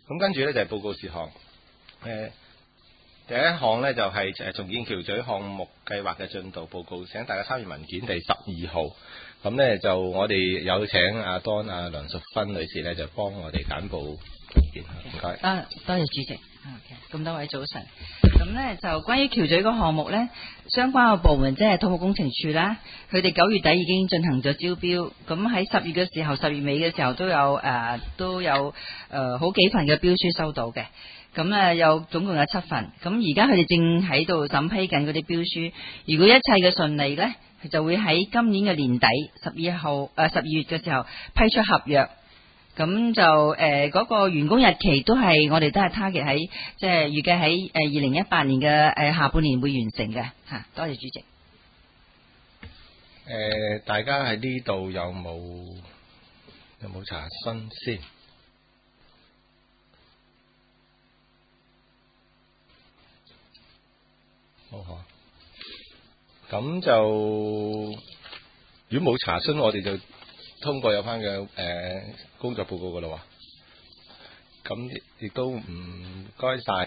咁跟住咧就係報告事項。第一項咧就係重建橋咀項目計劃嘅進度報告，請大家參閱文件第12號。咁咧就我哋有請阿梁淑芬女士咧就幫我哋簡報文件。唔該。 多謝主席。咁多位早晨。咁咧就關於橋咀個項目咧，相關嘅部門即係土木工程處啦，佢哋9月底已經進行咗招標。咁喺10月嘅時候，10月尾嘅時候都有好幾份嘅標書收到嘅。咁有總共有7份。咁而家佢哋正喺度審批緊嗰啲標書。如果一切嘅順利咧，佢就會喺今年嘅年底12月嘅時候批出合約。咁就嗰個完工日期我哋都係 target 喺即係預計喺2018年嘅下半年會完成嘅嚇。多謝主席。 大家喺呢度有冇查詢先？好嚇。咁就如果冇查詢，我哋就通過有關嘅工作報告噶啦喎。咁亦都唔該晒。